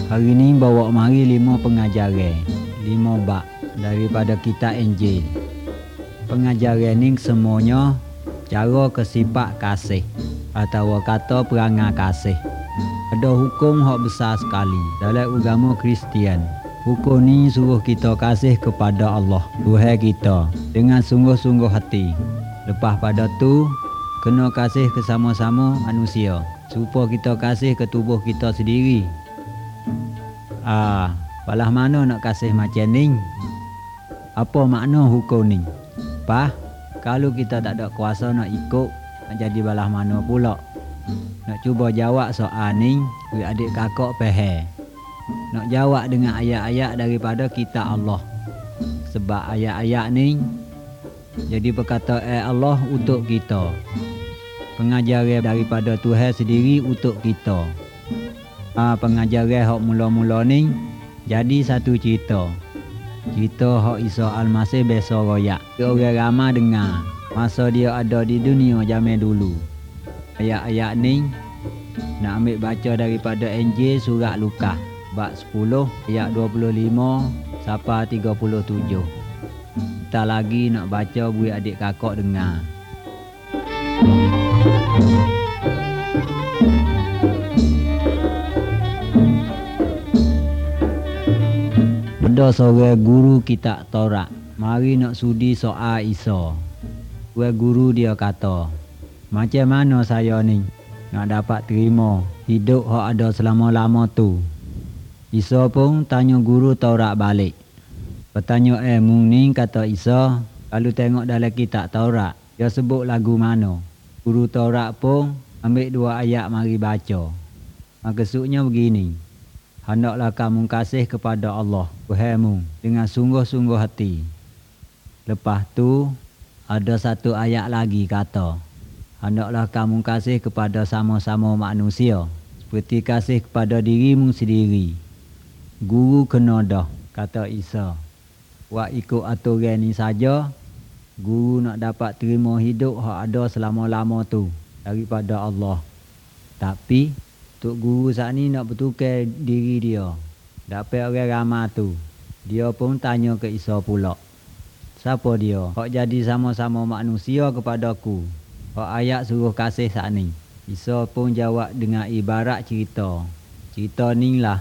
Hari ni bawa mari 5 pengajaran, 5 bab daripada kitab Injil. Pengajaran ni semuanya cara kesifat kasih atau kata perangai kasih. Ada hukum hak besar sekali dalam agama Kristian. Hukum ni suruh kita kasih kepada Allah, Tuhan kita, dengan sungguh-sungguh hati. Lepas pada tu, kena kasih ke sama-sama manusia, supaya kita kasih ke tubuh kita sendiri. Palah mana nak kasih macam ni? Apa makna hukum ni? Kalau kita tak ada kuasa nak ikut, nak jadi balah mana pula? Nak cuba jawab soal ni, adik kakak faham. Nak jawab dengan ayat-ayat daripada kitab Allah. Sebab ayat-ayat ni jadi perkataan Allah untuk kita. Pengajaran daripada Tuhan sendiri untuk kita. Pengajaran hak mula-mula ni jadi satu cerita. Cerita hak Isa Al-Masih biasa royak. Orang ramai dengar masa dia ada di dunia zaman dulu. Ayat-ayat ni nak ambil baca daripada Injil surat Lukas bab 10 ayat 25 sampai 37. Kita lagi nak baca bui adik kakak dengar. Ada seorang guru kitab Taurat mari nak sudi soal Isa. Guru dia kata, macam mana saya ni nak dapat terima hidup hak ada selama-lama tu? Isa pun tanya guru Taurat balik. Pertanyaan mung ni, kata Isa, kalau tengok dalam kitab Taurat, dia sebut lagu mana? Guru Taurat pun ambil 2 ayat mari baca. Maksudnya begini, hendaklah kamu kasih kepada Allah, Tuhanmu, dengan sungguh-sungguh hati. Lepas tu, ada 1 ayat lagi kata, hendaklah kamu kasih kepada sama-sama manusia, seperti kasih kepada dirimu sendiri. Guru kena dah, kata Isa. Wak ikut aturan ni saja, guru nak dapat terima hidup hak ada selama-lama tu daripada Allah. Tapi tok guru saat ni nak bertukar diri dia. Dapat orang ramai tu. Dia pun tanya ke Isa pula. Siapa dia? Hak jadi sama-sama manusia kepadaku. Hak ayat suruh kasih saat ni. Isa pun jawab dengan ibarat cerita. Cerita ni lah.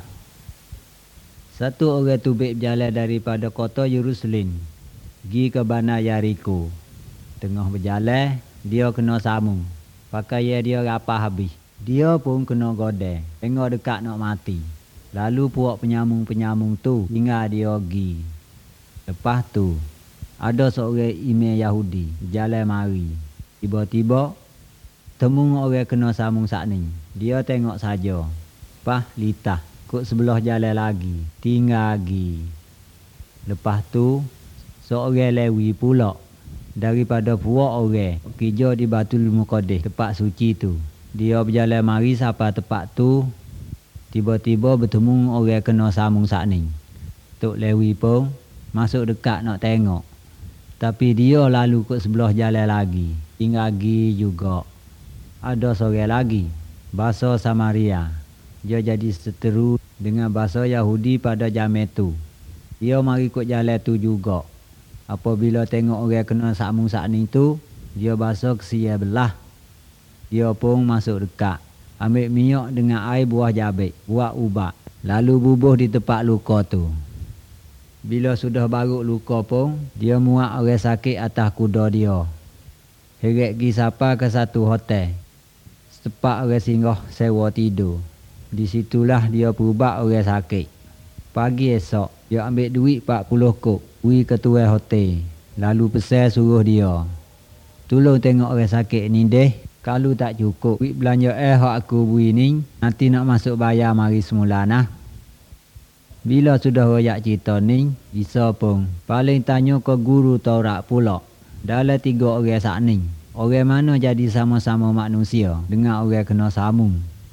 Satu orang tubik berjalan daripada kota Yerusalem pergi ke Bana Yariko. Tengah berjalan, dia kena sambung. Pakaian dia rapah habis. Dia pun kena godeh. Tengok dekat nak mati. Lalu puak penyambung-penyambung tu hingga dia pergi. Lepas tu, ada seorang imam Yahudi berjalan mari. Tiba-tiba, temu orang kena sambung saat ni. Dia tengok saja. Litah. Kok sebelah jalan lagi, tinggal lagi. Lepas tu, seorang Lewi pula daripada puak orang kerja di Batul Muqaddas, tempat suci tu. Dia berjalan mari sampai tempat tu, tiba-tiba bertemu orang kena sambung saat ni. Tok Lewi pun masuk dekat nak tengok. Tapi dia lalu kok sebelah jalan lagi, tinggal lagi juga. Ada seorang lagi, bahasa Samaria. Dia jadi seteru dengan bahasa Yahudi pada zaman tu. Dia mari ikut jalan tu juga. Apabila tengok orang kena sambung saat ni tu, dia bahasa kesia belah. Dia pun masuk dekat. Ambil minyak dengan air buah jabik, buat ubat. Lalu bubuh di tempat luka tu. Bila sudah baruk luka pun, dia muat orang sakit atas kuda dia. Heret pergi sapa ke satu hotel. Setepak orang singgah sewa tidur. Di situlah dia perubat orang sakit. Pagi esok, dia ambil duit 40 kop, pergi ke tuan hotel. Lalu pesan suruh dia, tolong tengok orang sakit ni deh. Kalau tak cukup, duit belanja hak aku beri ni, nanti nak masuk bayar mari semula nah. Bila sudah royak cerita ni, Isa pun paling tanya ke guru Taurat pula. Dalam 3 orang saat ni, orang mana jadi sama-sama manusia dengan orang kena sambung?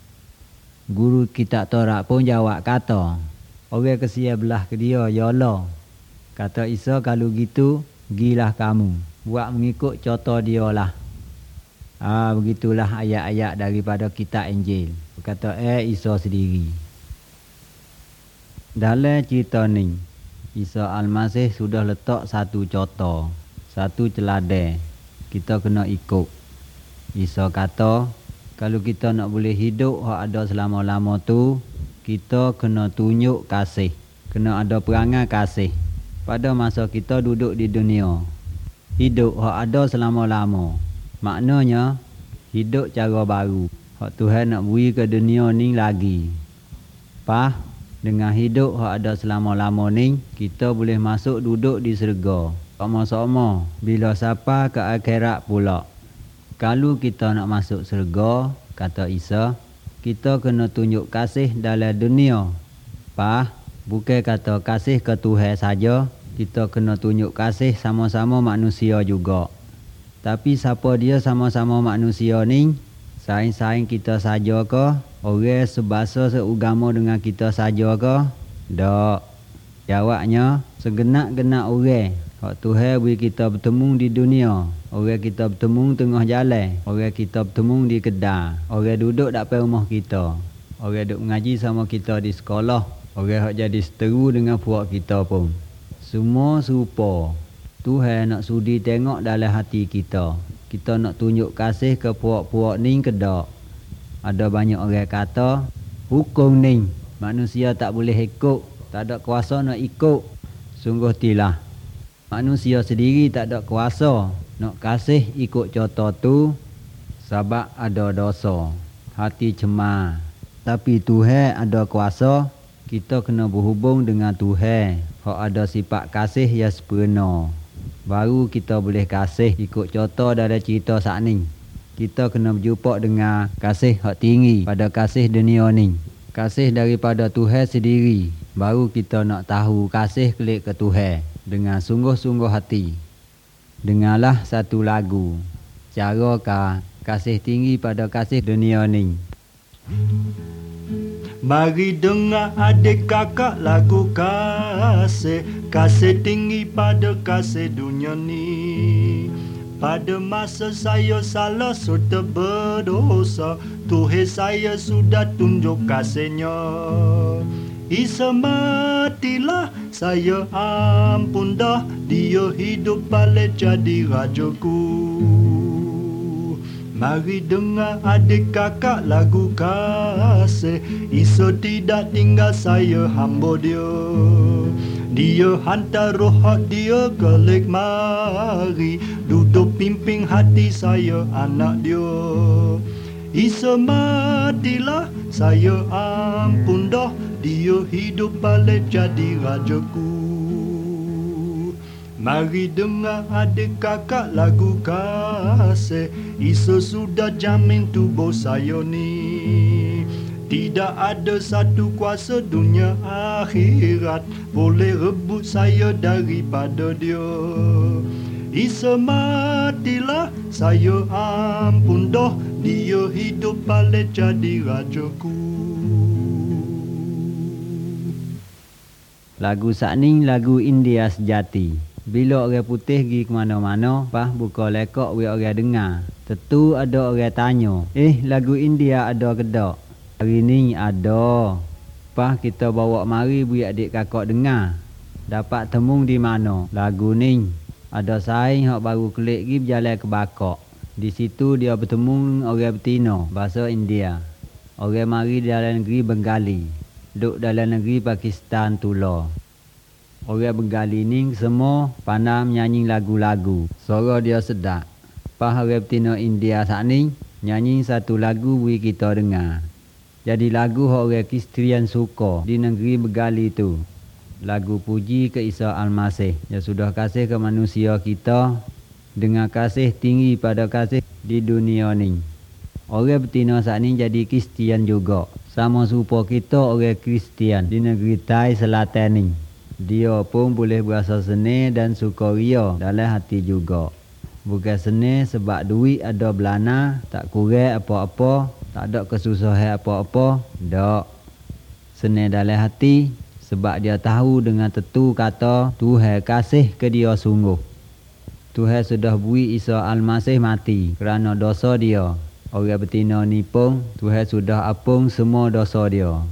Guru kitab Taurat pun jawab kata, orang kesia belah ke dia, yalah. Kata Isa, kalau gitu, gilah kamu. Buat mengikut contoh dia lah. Begitulah ayat-ayat daripada kitab Injil. Berkata Isa sendiri. Dalam cerita ni, Isa Almasih sudah letak satu contoh, satu celadan. Kita kena ikut. Isa kata, kalau kita nak boleh hidup hak ada selama-lama tu, kita kena tunjuk kasih. Kena ada perangai kasih. Pada masa kita duduk di dunia, hidup hak ada selama-lama. Maknanya, hidup cara baru. Hak Tuhan nak beri ke dunia ni lagi. Dengan hidup hak ada selama-lama ni, kita boleh masuk duduk di syurga. Sama-sama bila sampai ke akhirat pula. Kalau kita nak masuk syurga, kata Isa, kita kena tunjuk kasih dalam dunia. Bukan kata kasih ke Tuhan saja, kita kena tunjuk kasih sama-sama manusia juga. Tapi siapa dia sama-sama manusia ni? Saing-saing kita saja ke? Orang sebahasa seugama dengan kita saja ke? Tak. Jawabnya, segenak-genak orang. Hak Tuhan beri kita bertemu di dunia. Orang kita bertemu tengah jalan. Orang kita bertemu di kedai. Orang duduk depan rumah kita. Orang duduk mengaji sama kita di sekolah. Orang hak jadi seteru dengan puak kita pun. Semua serupa. Tuhan nak sudi tengok dalam hati kita. Kita nak tunjuk kasih ke puak-puak ni ke tak? Ada banyak orang kata, hukum ni manusia tak boleh ikut, tak ada kuasa nak ikut. Sungguh tilah. Manusia sendiri tak ada kuasa nak kasih ikut contoh tu sebab ada dosa. Hati cemar. Tapi Tuhan ada kuasa, kita kena berhubung dengan Tuhan. Hak ada sifat kasih yang sempurna. Baru kita boleh kasih ikut contoh dalam cerita saat ni. Kita kena berjumpa dengan kasih hak tinggi pada kasih dunia ni. Kasih daripada Tuhan sendiri. Baru kita nak tahu kasih kelik ke Tuhan dengan sungguh-sungguh hati. Dengarlah satu lagu. Cara kasih tinggi pada kasih dunia ni. Mari dengar adik kakak lagu kasih. Kasih tinggi pada kasih dunia ni. Pada masa saya salah serta berdosa, Tuhan saya sudah tunjuk kasihnya. Isa matilah, saya ampun dah, dia hidup balik jadi rajaku. Mari dengar adik kakak lagu kasih. Isa tidak tinggal saya hamba dia. Dia hantar roh dia kelik mari, duduk pimpin hati saya anak dia. Isa matilah, saya ampun dah, dia hidup balik jadi rajaku. Mari dengar adik kakak lagu kasih. Isa sudah jamin tubuh saya ni. Tidak ada satu kuasa dunia akhirat boleh rebut saya daripada dia. Isa matilah, saya ampun dah, dia hidup balik jadi rajaku. Lagu saat ni lagu India sejati. Bila orang putih pergi ke mana-mana, buka lekok we orang dengar. Tentu ada orang tanya, lagu India ada ke tak? Hari ni ada. Kita bawa mari beri adik kakak dengar. Dapat temung di mana? Lagu ni. Ada saing hak baru kelik pergi berjalan ke Bakok. Di situ dia bertemu orang betina bahasa India. Orang mari dalam negeri Bengali. Duk dalam negeri Pakistan tula. Orang Bengali ni semua pandai menyanyi lagu-lagu. Suara dia sedap. Orang betina India saat ni nyanyi satu lagu beri kita dengar. Jadi lagu orang Kristian suka di negeri Bengali tu. Lagu puji ke Isa Almasih yang sudah kasih ke manusia kita dengan kasih tinggi pada kasih di dunia ni. Orang betina saat ni jadi Kristian juga. Sama serupa kita orang Kristian di negeri Thai Selatan ni. Dia pun boleh berasa senang dan sukaria dalam hati juga. Bukan senang sebab duit ada belana, tak kurang apa-apa, tak ada kesusahan apa-apa, tak. Senang dalam hati sebab dia tahu dengan tentu kata Tuhan kasih ke dia sungguh. Tuhan sudah beri Isa Almasih mati kerana dosa dia. Orang betina ni pun Tuhan sudah apung semua dosa dia.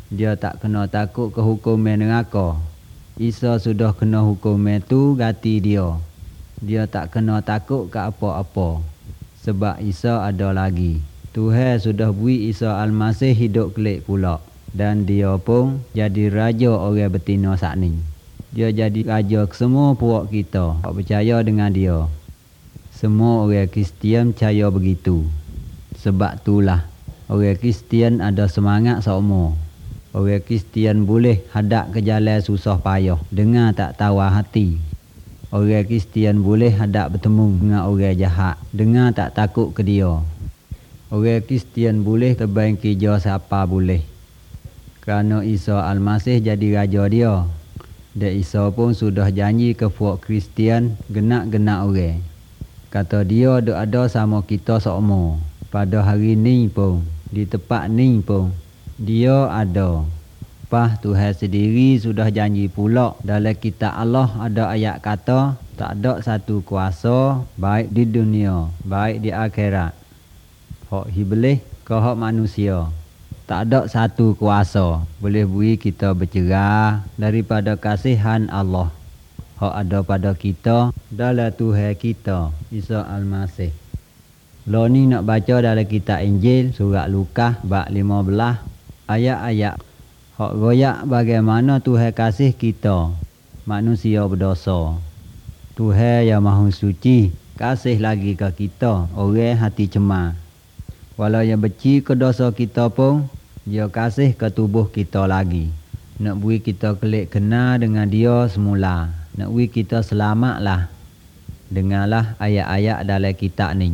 Dia tak kena takut ke hukuman neraka. Isa sudah kena hukuman tu ganti dia. Dia tak kena takut ke apa-apa. Sebab Isa ada lagi. Tuhan sudah beri Isa Al-Masih hidup kelik pula. Dan dia pun jadi raja orang betina saat ni. Dia jadi raja semua puak kita yang percaya dengan dia. Semua orang Kristian percaya begitu. Sebab itulah orang Kristian ada semangat seumur. Orang Kristian boleh hadap ke jalan susah payah dengan tak tawar hati. Orang Kristian boleh hadap bertemu dengan orang jahat dengan tak takut ke dia. Orang Kristian boleh terbang kerja siapa boleh. Kerana Isa Al-Masih jadi raja dia. Dan Isa pun sudah janji ke puak Kristian genak-genak orang. Kata dia ada sama kita seumur. Pada hari ni pun, di tempat ni pun, dia ada. Pah Tuhan sendiri sudah janji pula dalam kitab Allah ada ayat kata tak ada satu kuasa baik di dunia, baik di akhirat. Hak iblis ke hak manusia. Tak ada satu kuasa boleh beri kita bercerah daripada kasihan Allah. Hak ada pada kita dalam Tuhan kita, Isa Al-Masih. Lo ni nak baca dalam kitab Injil surat Lukas bab 15 ayat-ayat hak royak bagaimana Tuhan kasih kita manusia berdosa. Tuhan yang Maha Suci kasih lagi ke kita orang hati cemar. Walau yang benci ke dosa kita pun dia kasih ke tubuh kita lagi. Nak beri kita kelik kenal dengan dia semula. Nak beri kita selamatlah. Dengarlah ayat-ayat dalam kitab ni.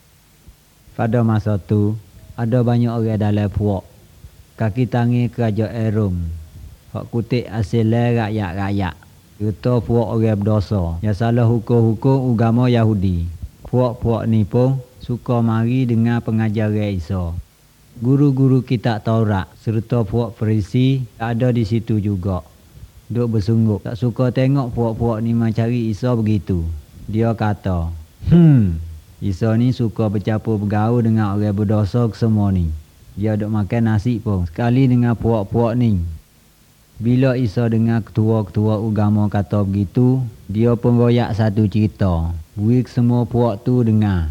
Pada masa tu, ada banyak orang dalam puak. Kaki tangi kerajaan Rom. Hak kutik hasil rakyat-rakyat. Serta puak orang berdosa. Yang salah hukum-hukum agama Yahudi. Puak-puak ni pun suka mari dengan pengajaran Isa. Guru-guru kitab Taurat serta puak Farisi ada di situ juga. Duk bersungguk. Tak suka tengok puak-puak ni mencari Isa begitu. Dia kata, Isa ni suka bercampur bergaul dengan orang berdosa semua ni. Dia duk makan nasi pun sekali dengan puak-puak ni. Bila Isa dengar ketua-ketua agama kata begitu, dia pun royak satu cerita. Beri semua puak tu dengar.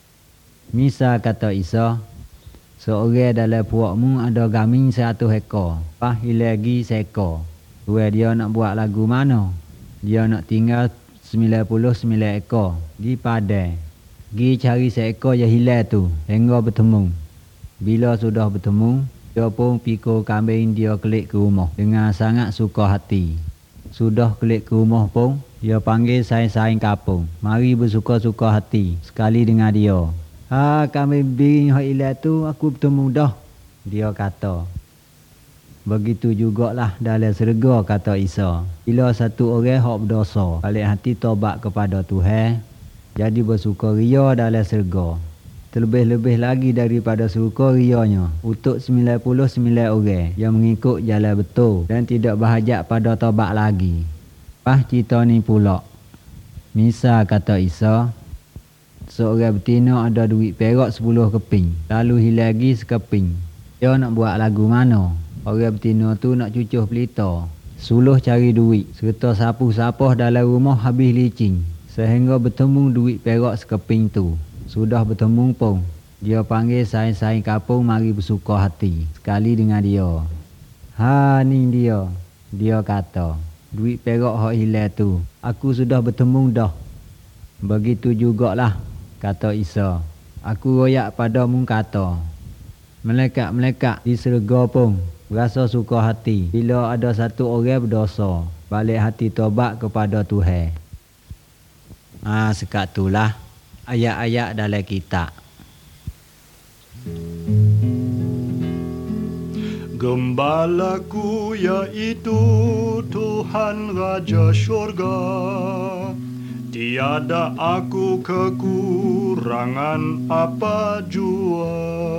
Misal kata Isa, seorang dalam puakmu ada kambing 100 ekor. Pah lagi seekor. Tuan dia nak buat lagu mana? Dia nak tinggal 99 ekor di padang. Gi cari seekor yang hilang tu hingga bertemu. Bila sudah bertemu, dia pun pikul kambing dia kelik ke rumah dengan sangat suka hati. Sudah kelik ke rumah pun, dia panggil saing-saing kapung. Mari bersuka-suka hati sekali dengan dia. Kambing biring yang hilang tu aku bertemu dah, dia kata. Begitu jugalah dalam syurga, kata Isa. Bila satu orang hak berdosa balik hati tobat kepada Tuhan, jadi bersukaria dalam syurga. Terlebih-lebih lagi daripada sukarianya untuk 99 orang yang mengikut jalan betul dan tidak berhajat pada tobat lagi. Pah cerita ni pula. Misal kata Isa, seorang betina ada duit perak 10 keping, lalu hilang lagi sekeping. Dia nak buat lagu mana? Orang betina tu nak cucuh pelita, suluh cari duit, serta sapu-sapuh dalam rumah habis licin, sehingga bertemu duit perak sekeping tu. Sudah bertemu pun, dia panggil saing-saing kapung mari bersuka hati sekali dengan dia. Ni dia. Dia kata, duit perak hak hilang tu, aku sudah bertemu dah. Begitu jugalah, kata Isa. Aku royak padamu kata, Melekat-melekat di syurga pun berasa suka hati bila ada satu orang berdosa balik hati tobat kepada Tuhan. Sekat itulah ayat-ayat dalam kitab. Gembalaku yaitu Tuhan Raja Syurga, tiada aku kekurangan apa jua.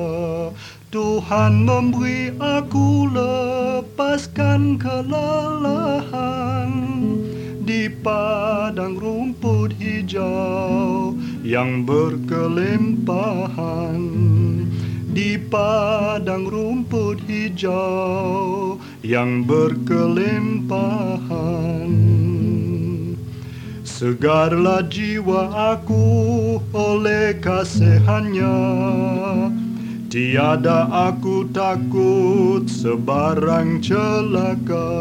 Tuhan memberi aku lepaskan kelelahan di padang rumput hijau yang berkelimpahan. di padang rumput hijau yang berkelimpahan. Segarlah jiwa aku oleh kasihannya, tiada aku takut sebarang celaka.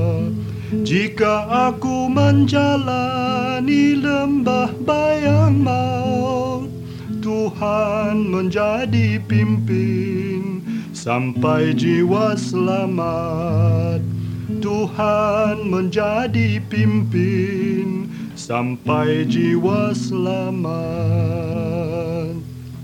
Jika aku menjalani lembah bayang maut, Tuhan menjadi pimpin sampai jiwa selamat. Tuhan menjadi pimpin sampai jiwa selamat.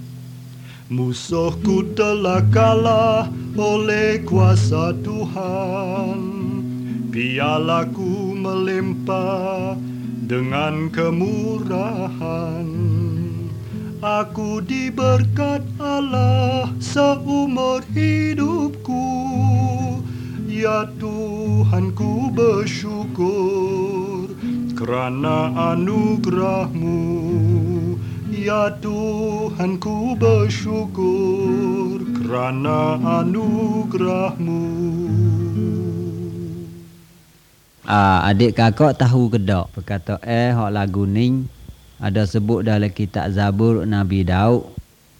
Musuhku telah kalah oleh kuasa Tuhan. Pialaku melimpah dengan kemurahan. Aku diberkat Allah seumur hidupku. Ya Tuhanku bersyukur kerana anugerah-Mu. Ya Tuhanku bersyukur kerana anugerah-Mu. Adik kakak tahu ke tak? Berkata hak lagu ni ada sebut dalam kitab Zabur Nabi Daud.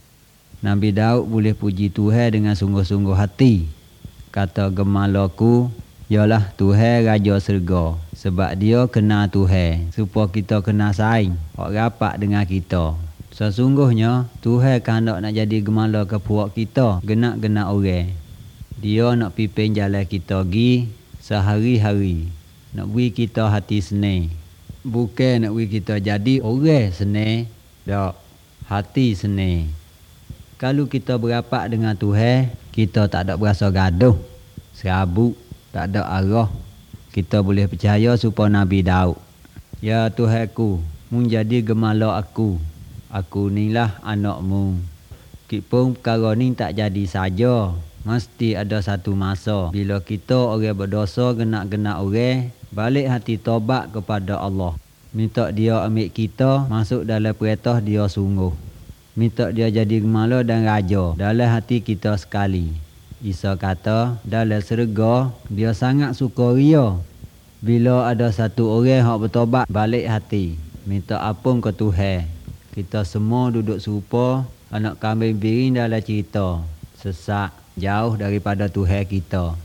Nabi Daud boleh puji Tuhan dengan sungguh-sungguh hati. Kata gemalaku ialah Tuhan Raja Syurga, sebab dia kenal Tuhan, supaya kita kena saing hak rapat dengan kita. Sesungguhnya Tuhan kehendak nak jadi gemala ke puak kita, genak-genak orang. Dia nak pimpin jalan kita gi sehari-hari, nak beri kita hati senang. Bukan nak beri kita jadi orang senang, tak, hati senang. Kalau kita berapat dengan Tuhan, kita tak ada berasa gaduh, serabut, tak ada arah. Kita boleh percaya supaya Nabi Daud, ya Tuhanku, Mu jadi gemala aku. Aku nilah anak-Mu. Kipun perkara ni tak jadi saja. Mesti ada satu masa bila kita orang berdosa, genak-genak orang, balik hati tobat kepada Allah. Minta dia ambil kita masuk dalam perintah dia sungguh. Minta dia jadi gemala dan raja dalam hati kita sekali. Isa kata dalam syurga dia sangat sukaria bila ada satu orang yang bertobat balik hati, minta ampun ke Tuhan. Kita semua duduk serupa anak kambing biring dalam cerita, sesak jauh daripada Tuhan kita.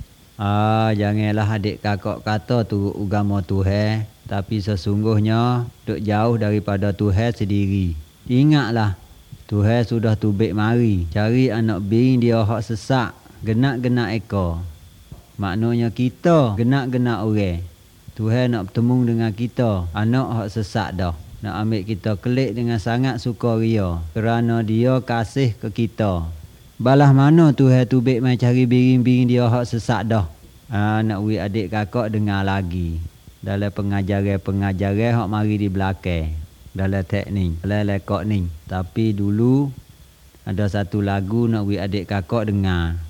Janganlah adik kakak kata turut agama Tuhan, tapi sesungguhnya duk jauh daripada Tuhan sendiri. Ingatlah, Tuhan sudah tubik mari cari anak biring dia hak sesak, genak-genak ekor. Maknanya kita genak-genak orang. Tuhan nak bertemu dengan kita, anak hak sesak dah. Nak ambil kita kelik dengan sangat sukaria kerana dia kasih ke kita. Balah mana Tuhan tubik mai cari biring-biring dia hak sesak dah. Nak beri adik kakak dengar lagi dalam pengajaran-pengajaran hak mari di belakang, dalam teknik, dalam lekok ni. Tapi dulu ada satu lagu nak beri adik kakak dengar.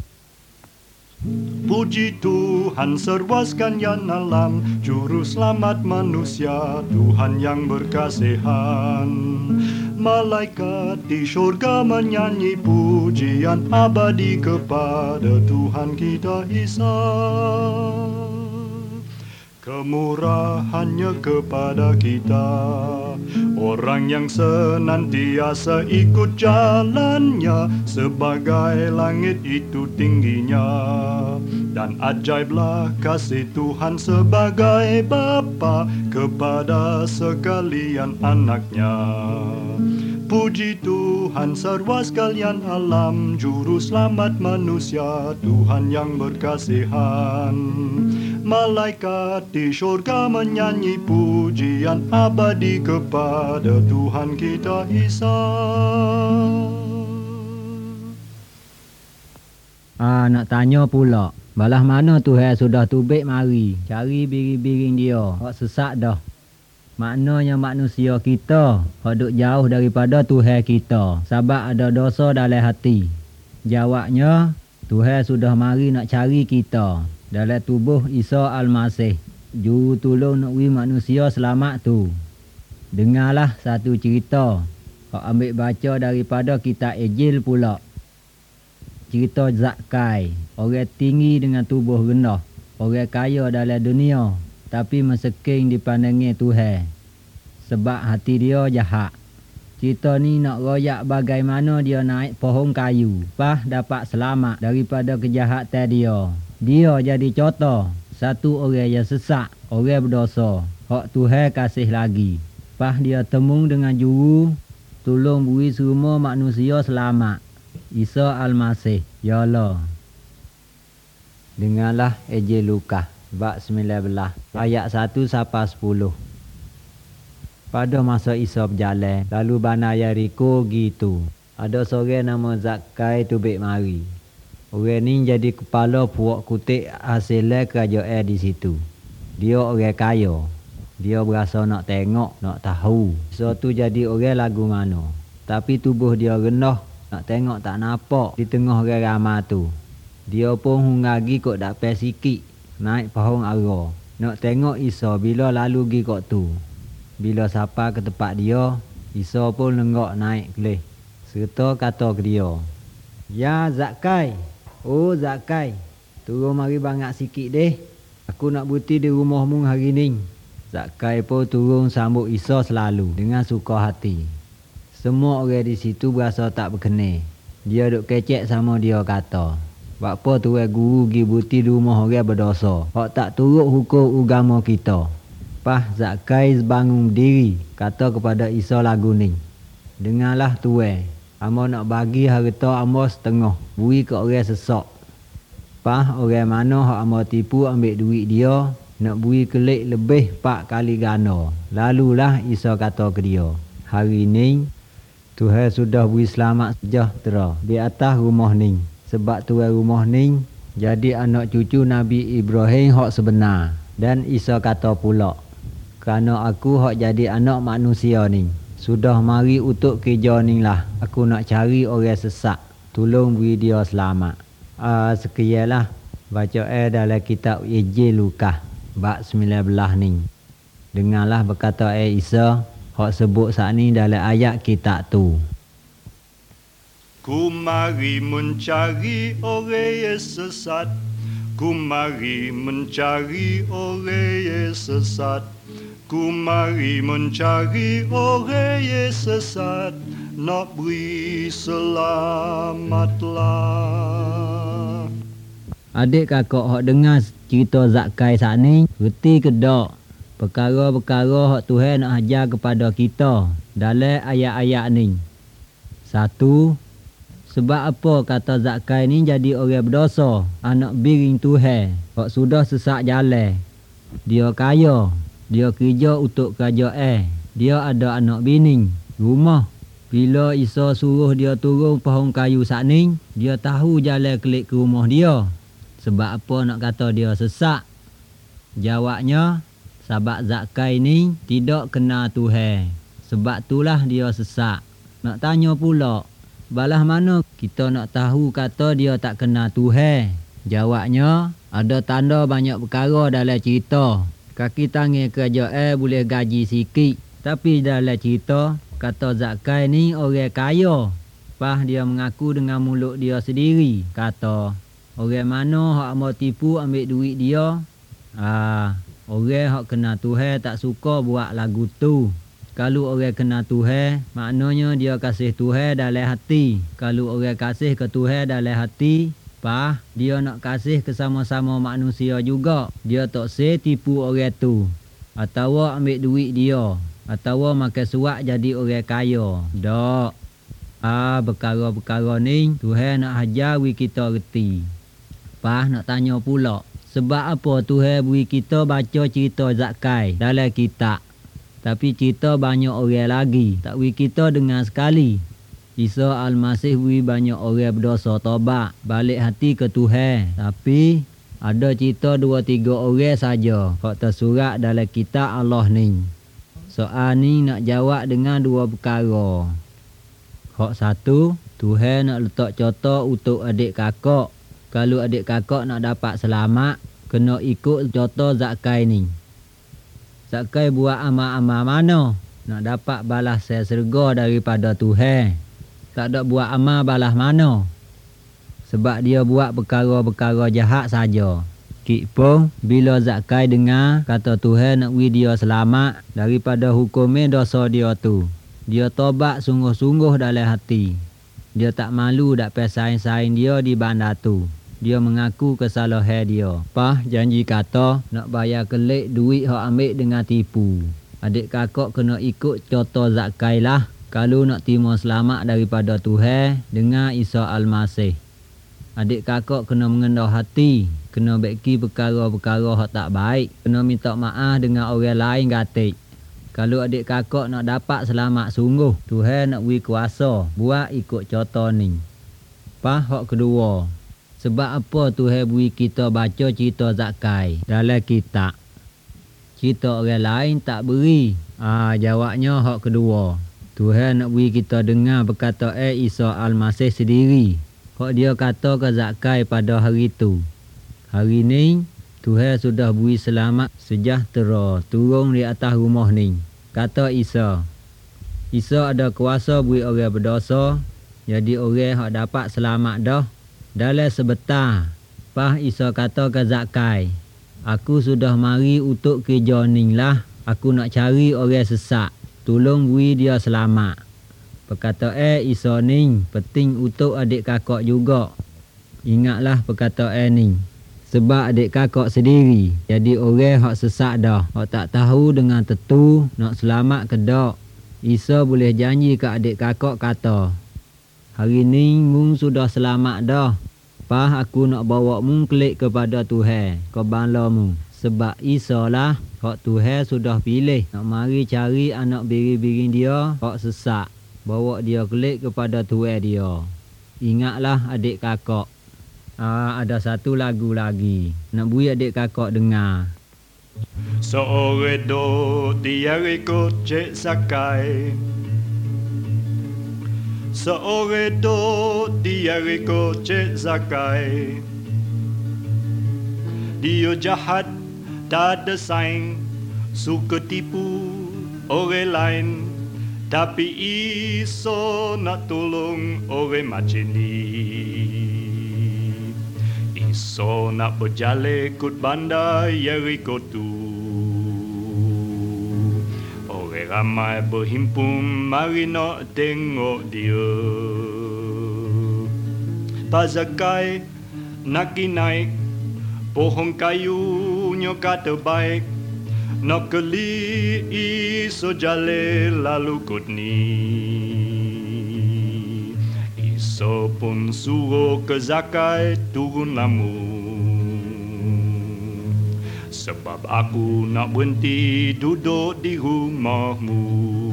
Puji Tuhan serba sekalian alam, Juru selamat manusia, Tuhan yang berkasihan. Malaikat di syurga menyanyi pujian abadi kepada Tuhan kita Isa. Kemurahannya kepada kita, orang yang senantiasa ikut jalannya, sebagai langit itu tingginya. Dan ajaiblah kasih Tuhan sebagai Bapa kepada sekalian anaknya. Puji Tuhan serba sekalian alam, Juru selamat manusia, Tuhan yang berkasihan. Malaikat di syurga menyanyi pujian abadi kepada Tuhan kita Isa. Nak tanya pula, balah mana Tuhan sudah tubik mari cari biring-biring dia hak sesak dah. Maknanya manusia kita hak duk jauh daripada Tuhan kita sebab ada dosa dalam hati. Jawabnya, Tuhan sudah mari nak cari kita dalam tubuh Isa Al-Masih, juru tolong nak beri manusia selamat tu. Dengarlah satu cerita hak ambil baca daripada kitab Injil pula. cerita Zakai. Orang tinggi dengan tubuh rendah. Orang kaya dalam dunia. Tapi meseking dipandangi Tuhan. Sebab hati dia jahat. Cerita ni nak royak bagaimana dia naik pohon kayu. Lepas dapat selamat daripada kejahatan dia. Dia jadi contoh. Satu orang yang sesak. Orang berdosa. Hak Tuhan kasih lagi. Lepas dia temung dengan juru. Tolong beri semua manusia selamat. Isa Al-Masih. Ya Allah. Dengarlah Injil Lukas. Bab 19. Ayat 1 sampai 10. Pada masa Isa berjalan, lalu bana Yeriko gitu. Ada seorang nama Zakai tubik mari. Orang ni jadi kepala puak kutik hasilnya kerajaan di situ. Dia orang kaya. Dia berasa nak tengok, nak tahu. Isa tu jadi orang lagu mana. Tapi tubuh dia rendah, nak tengok tak nampak di tengah orang ramai tu. Dia pun hungagi kok dapat sikit, naik pohon ara. Nak tengok Isa bila lalu gi kok tu. Bila sapa ke tempat dia, Isa pun lenggak naik kelih. Serta kata ke dia, "Ya Zakai, oh Zakai, turun mari bangak sikit deh. Aku nak buti di rumahmu hari ni." Zakai pun turun sambut Isa selalu dengan suka hati. Semua orang di situ berasa tak berkenan. Dia duk kecek sama dia kata, "Bapa tuan guru gi buti di rumah orang berdosa. Hak tak turut hukum agama kita." Pas Zakai bangun berdiri, kata kepada Isa lagu ni, "Dengarlah tuan, amo nak bagi harta amo setengah, beri ke orang sesak. Pas orang mana hak amo tipu ambil duit dia, nak beri kelik lebih 4 kali ganda." Lalulah Isa kata ke dia, "Hari ni Tuhan sudah beri selamat sejahtera di atas rumah ni. Sebab tuan rumah ni jadi anak cucu Nabi Ibrahim hak sebenar." Dan Isa kata pula, "Kerana aku hak jadi anak manusia ni, sudah mari untuk kerja ni lah. Aku nak cari orang sesak, tolong beri dia selamat." Sekianlah bacaan dalam kitab Injil Lukas bab 19 ni. Dengarlah berkata Isa hak sebut saat ni dalam ayat kitab tu. Ku mari mencari orang yang sesat. Ku mari mencari orang yang sesat. Ku mari mencari orang yang sesat. Nak beri selamatlah. Adik kakak hak dengar cerita Zakai saat ni, reti ke tak? Perkara-perkara hak Tuhan nak ajar kepada kita dalam ayat-ayat ni. 1. Sebab apa kata Zakai ni jadi orang berdosa, anak biring Tuhan, hak sudah sesak jalan. Dia kaya, dia kerja untuk kerajaan, dia ada anak bini, rumah. Bila Isa suruh dia turun pohon kayu saat ni, dia tahu jalan kelik ke rumah dia. Sebab apa nak kata dia sesak? Jawabnya, sebab Zakai ni tidak kenal Tuhan. Sebab itulah dia sesak. Nak tanya pula, balah mana kita nak tahu kata dia tak kenal Tuhan? Jawabnya, ada tanda banyak perkara dalam cerita. Kaki tangan kerajaan boleh gaji sikit. Tapi dalam cerita, kata Zakai ni orang kaya. Pas dia mengaku dengan mulut dia sendiri. Kata, orang mana hak mau tipu ambil duit dia? Orang hak kenal Tuhan tak suka buat lagu tu. Kalau orang kenal Tuhan, maknanya dia kasih Tuhan dalam hati. Kalau orang kasih ke Tuhan dalam hati, dia nak kasih ke sama-sama manusia juga. Dia tak tipu orang tu. Atau ambil duit dia. Atau makan suap jadi orang kaya. Tak. Perkara-perkara ni Tuhan nak ajar kita reti. Nak tanya pula, sebab apa Tuhan beri kita baca cerita Zakai dalam kitab? Tapi cerita banyak orang lagi, tak beri kita dengar sekali. Isa Al-Masih beri banyak orang berdosa tobat, balik hati ke Tuhan. Tapi ada cerita 2-3 orang saja hak tersurat dalam kitab Allah ni. Soal ni nak jawab dengan 2 perkara. Hak 1, Tuhan nak letak contoh untuk adik kakak. Kalau adik kakak nak dapat selamat, kena ikut contoh Zakai ni. Zakai buat amal-amal mana nak dapat balas syurga daripada Tuhan? Tak ada buat amal balas mana? sebab dia buat perkara-perkara jahat saja. Kik pun bila Zakai dengar kata Tuhan nak wi dia selamat daripada hukuman dosa dia tu, dia tobat sungguh-sungguh dalam hati. Dia tak malu dak pesaing-saing dia di bandar tu. Dia mengaku kesalahan dia. Pah janji kata nak bayar kelik duit hak ambil dengan tipu. Adik kakak kena ikut contoh Zakai lah kalau nak terima selamat daripada Tuhan dengan Isa Al-Masih. Adik kakak kena mengendah hati, kena beki perkara-perkara hak tak baik, kena minta maaf dengan orang lain gatik. Kalau adik kakak nak dapat selamat sungguh, Tuhan nak beri kuasa buat ikut contoh ni. Pah hak kedua, sebab apa Tuhan beri kita baca cerita Zakai dalam kitab? Cerita orang lain tak beri. Jawabnya hak kedua. Tuhan nak beri kita dengar perkataan Isa Al-Masih sendiri. Hak dia kata ke Zakai pada hari tu. Hari ni Tuhan sudah beri selamat sejahtera turun di atas rumah ni. Kata Isa. Isa ada kuasa beri orang berdosa. Jadi orang hak dapat selamat dah. Dalam sebentar. Pah Isa kata ke Zakai. Aku sudah mari untuk kerja ni lah. Aku nak cari orang sesat. Tolong beri dia selamat. Perkataan Isa ni penting untuk adik kakak juga. Ingatlah perkataan ni. Sebab adik kakak sendiri jadi orang hak sesat dah. Hak tak tahu dengan tentu nak selamat ke tak. Isa boleh janji ke adik kakak kata, hari ni mung sudah selamat dah. Pah aku nak bawa mung kelik kepada Tuhan, ke bala mung. Sebab Isa lah hak Tuhan sudah pilih nak mari cari anak biri-biri dia hak sesat. Bawa dia kelik kepada Tuhan dia. Ingatlah adik kakak. Ada satu lagu lagi nak beri adik kakak dengar. Sore do tiariko cek Zakai. Sore do tiariko cek Zakai. Dia jahat, tak ada saing, suka tipu orang lain. Tapi Isa nak tolong orang macam ni. Isa nak berjalan kut bandar Yeriko tu. Orang ramai berhimpun mari nak tengok dia. Pak Zakai nak naik pohon kayunya kata baik. Nak keli Isa jalan lalu kut ni. Isa pun suruh ke Zakai turun lamu. Sebab aku nak berhenti duduk di rumahmu.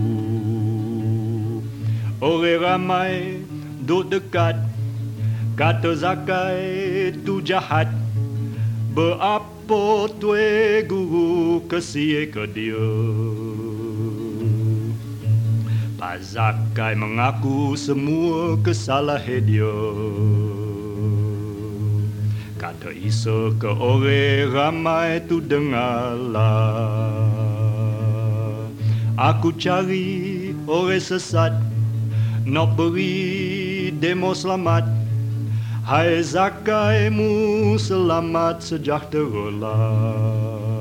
Orang ramai duduk dekat, kata Zakai tu jahat. Berapa tuan guru kesian ke dia. Pak Zakai mengaku semua kesalahan dia. Kata Isa ke orang ramai tu dengarlah. Aku cari orang sesat, nak beri demo selamat. Hai Zakai mu selamat sejahtera lah.